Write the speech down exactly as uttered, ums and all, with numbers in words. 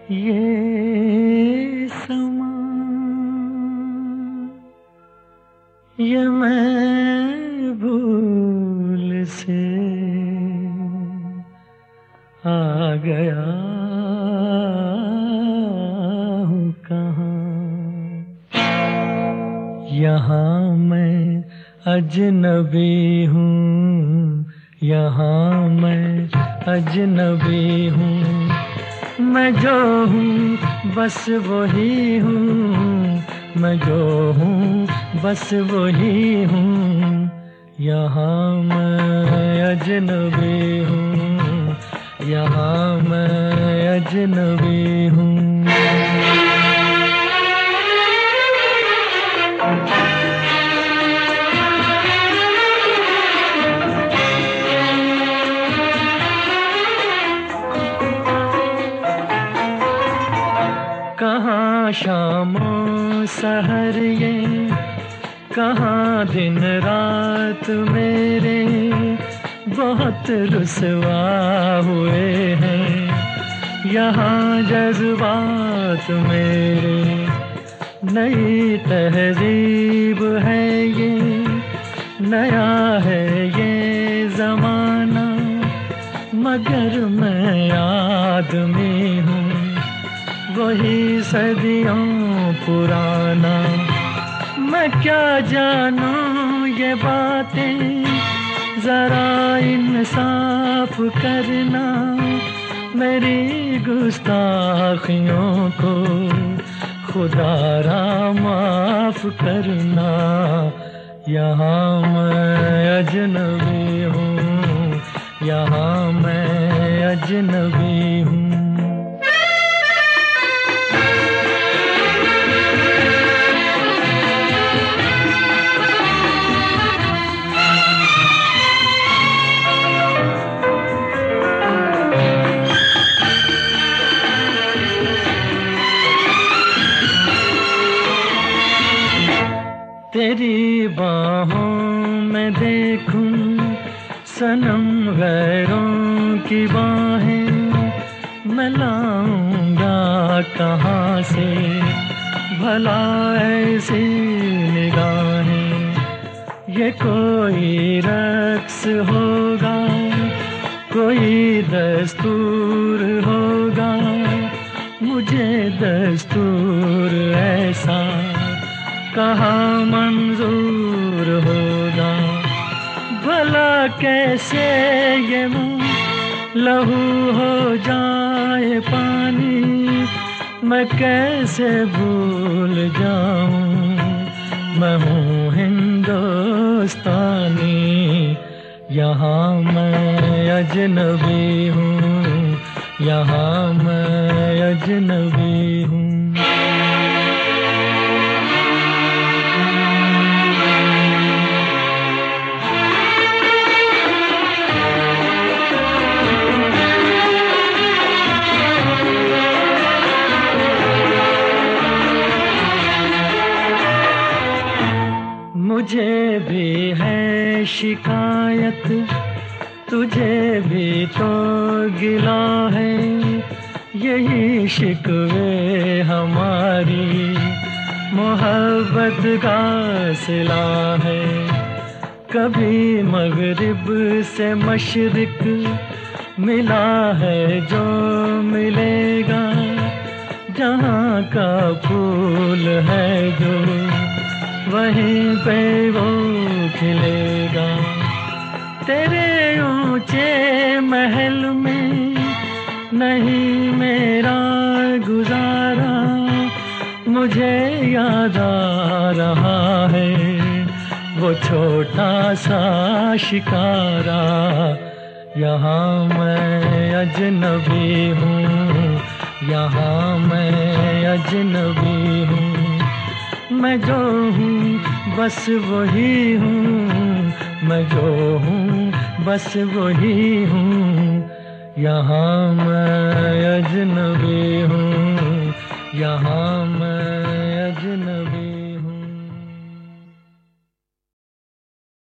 ये समा ये मैं भूल से आ गया हूँ कहाँ। यहाँ मैं अजनबी हूँ, यहाँ मैं अजनबी हूँ। मैं जो हूँ बस वही हूँ, मैं जो हूँ बस वही हूँ। यहाँ मैं अजनबी हूँ, यहाँ मैं अजनबी हूँ। कहाँ शामों सहर ये, कहाँ दिन रात मेरे बहुत रुसवा हुए हैं। यहाँ जज्बात मेरे नई तहजीब है ये, नया है ये ज़माना, मगर मैं आदमी हूँ वही सदियों पुराना। मैं क्या जानूं ये बातें, जरा इंसाफ करना, मेरी गुस्ताखियों को खुदारा माफ करना। यहाँ मैं अजनबी हूँ, यहाँ मैं अजनबी हूँ। तेरी बाहों में देखूं सनम गैरों की बाहें, मैं लाऊंगा कहाँ से भला ऐसी निगाहें। ये कोई रक्स होगा, कोई दस्तूर होगा, मुझे दस्तूर ऐसा कहाँ मंजूर होगा। भला कैसे ये मुँह लहू हो जाए पानी, मैं कैसे भूल जाऊं मैं हूँ हिंदुस्तानी। यहाँ मैं अजनबी हूँ, यहाँ मैं अजनबी हूँ। मुझे भी है शिकायत, तुझे भी तो गिला है, यही शिकवे हमारी मोहब्बत का सिला है। कभी मगरिब से मशरिक मिला है जो मिलेगा, जहाँ का फूल है जो वहीं पे वो खिलेगा। तेरे ऊंचे महल में नहीं मेरा गुजारा, मुझे याद आ रहा है वो छोटा सा शिकारा। यहाँ मैं अजनबी हूँ, यहाँ मैं अजनबी हूँ। मैं जो हूँ बस वही हूँ, मैं जो हूँ बस वही हूँ। यहाँ मैं अजनबी हूँ, यहाँ मैं